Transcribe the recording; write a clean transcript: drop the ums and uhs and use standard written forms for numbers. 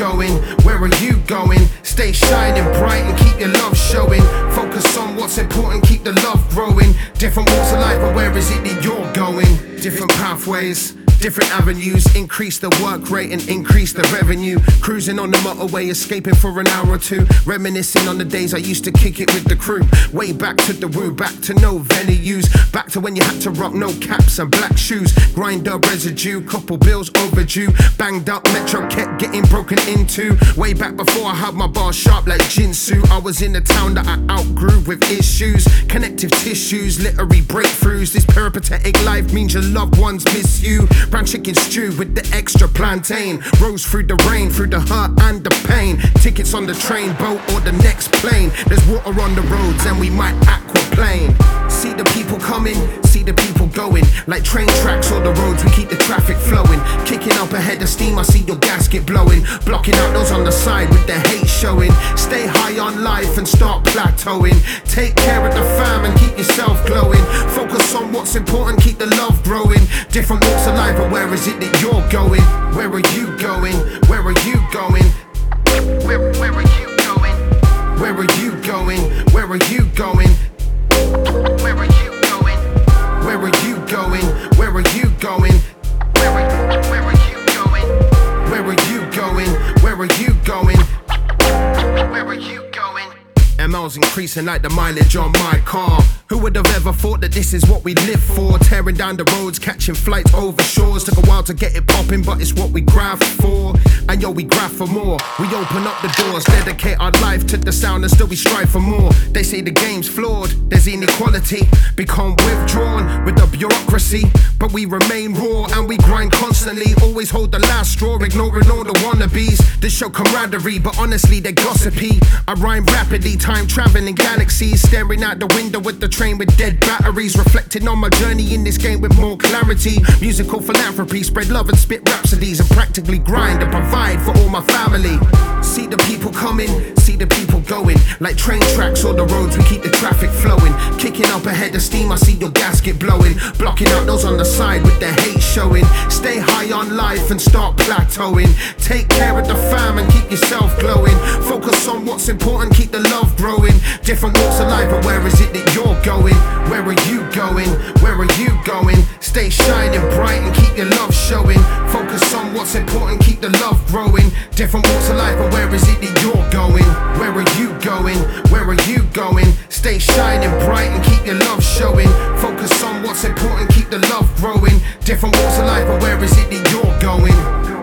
going? Where are you going? Stay shining bright and keep your love showing. Focus on what's important, keep the love growing. Different walks of life, but where is it that you're going? Different pathways, different avenues. Increase the work rate and increase the revenue. Cruising on the motorway, escaping for an hour or two. Reminiscing on the days I used to kick it with the crew. Way back to the woo, back to no venues. Back to when you had to rock no caps and black shoes. Grind up residue, couple bills overdue. Banged up metro kept getting broken into. Way back before I had my bar sharp like Jinsu. I was in a town that I outgrew with issues. Connective tissues, literary breakthroughs. This peripatetic life means your loved ones miss you. Brown chicken stew with the extra plantain. Rose through the rain, through the hurt and the pain. Tickets on the train, boat or the next plane. There's water on the roads and we might aquaplane. See the people coming, see the people going. Like train tracks or the roads, we keep the traffic flowing. Kicking up ahead of steam, I see your gasket blowing. Blocking out those on the side with the hate showing. Stay high on life and start plateauing. Take care of the fam and keep yourself glowing. Focus on what's important, keep the love growing. Different walks of life, but where is it that you're going? Where are you going? Where are you going? Where are you going? Where are you going? Where are you going? Where are you going? Where are you going? Where are you going? Where are you going? Where are you going? Where are you going? Where are you going? ML's increasing like the mileage on my car. Who would have ever thought that this is what we live for? Tearing down the roads, catching flights over shores. Took a while to get it popping, but it's what we graft for. And yo, we graft for more. We open up the doors, dedicate our life to the sound and still we strive for more. They say the game's flawed, there's inequality. Become withdrawn with the bureaucracy. But we remain raw and we grind constantly. Always hold the last straw, ignoring all the wannabes. They show camaraderie, but honestly they're gossipy. I rhyme rapidly, time traveling galaxies. Staring out the window with the train with dead batteries. Reflecting on my journey in this game with more clarity. Musical philanthropy, spread love and spit rhapsodies. And practically grind and provide for all my family. See the people coming, see the people going. Like train tracks or the roads, we keep the traffic flowing. Kicking up ahead of steam, I see your gasket blowing. Blocking out those on the side with the hate showing. Stay high on life and start plateauing. Take care of the fam and keep yourself glowing. Focus on what's important, keep the love growing. Different walks of life, but where is it that you're going? Where are you going? Where are you going? Stay shining bright and keep your love showing. Focus on what's important, keep the love growing. Different walks of life, but where is it that you're going? Where are you going? Where are you going? Stay shining bright and keep your love showing. Focus on what's important, keep the love growing. Different walks of life, but where is it that you're going?